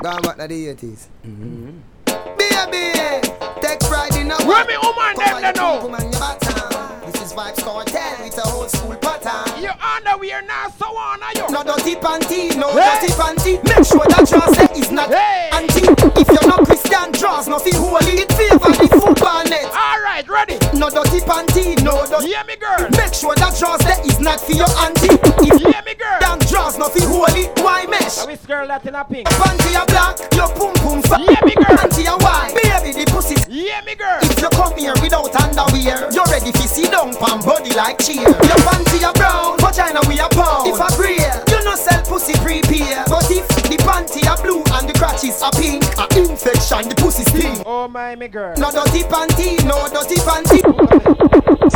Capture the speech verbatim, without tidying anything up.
Gone back to the eighties. Mm-hmm. Baby, take pride in a Remy woman, them they know. This is Vybz Kartel, it's a old school pattern. You underwear now, so on are you? No dirty panty, no Hey. dirty panty. Make sure that draws set is not Hey. anti. If you're not Christian, draws nothing holy. It favor the football net. Alright, ready? No dirty panty, no dirty. Hear me, girl. Make sure that draws set is not for your auntie. If Hear me, girl. damn draws nothing holy, why mesh? I wish girl that in a pink. Panty a black, your pum pum fat. Hear me, girl. Panty a white, baby the pussy. Hear me, girl. If you come here without underwear, you're ready to sit down pan body like cheer. Your panty a brown, vagina we a pound. If a grey, you no sell pussy prepare. But if the panty a blue and the crotches a pink, a infection the pussy sting. Oh my, me girl. No dirty panty, no dirty panty.